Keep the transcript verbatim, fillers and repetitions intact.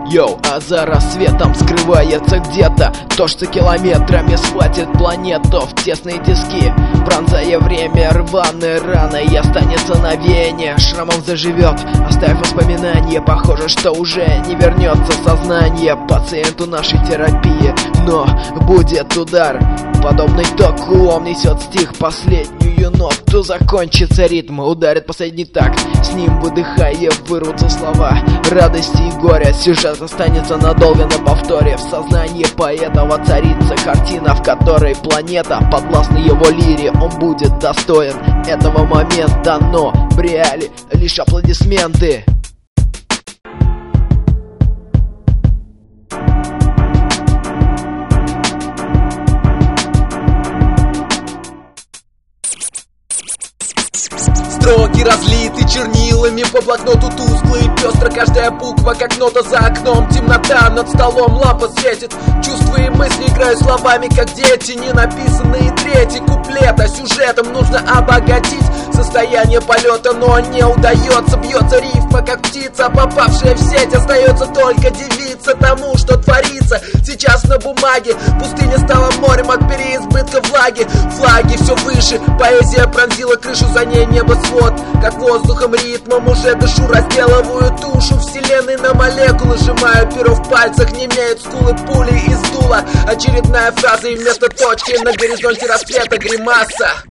Йоу, а за рассветом скрывается где-то то, что километрами схватит планету в тесные тиски, пронзая время рваной раной, и останется навеяние, шрамом заживет, оставив воспоминания. Похоже, что уже не вернется сознание пациенту нашей терапии, но будет удар, подобный току, он несет стих последнюю ноту, закончится ритм, ударит последний такт, с ним выдыхая вырвутся слова радости и горя. Сюжет останется надолго на повторе, в сознании поэта воцарится картина, в которой планета подвластна его лире. Он будет достоин этого момента, но в реале лишь аплодисменты. Строки разлиты чернилами по блокноту, тусклые, пестро каждая буква, как нота за окном. Темнота над столом, лампа светит, чувства и мысли играют словами, как дети. Не написанные третий куплет, а сюжетом нужно обогатить состояние полета, но не удается. Бьется рифма, как птица, попавшая в сеть. Остается только дивиться тому, что творится сейчас на бумаге. Пустыня стала морем от переизбытка влаги. Флаги все выше, поэзия пронзила крышу, за ней небосвод. Как воздухом, ритмом уже дышу, разделываю тушу вселенной на молекулы, сжимаю перо в пальцах, не имеют скулы пули из дула. Очередная фраза, и вместо точки на горизонте рассвета гримаса.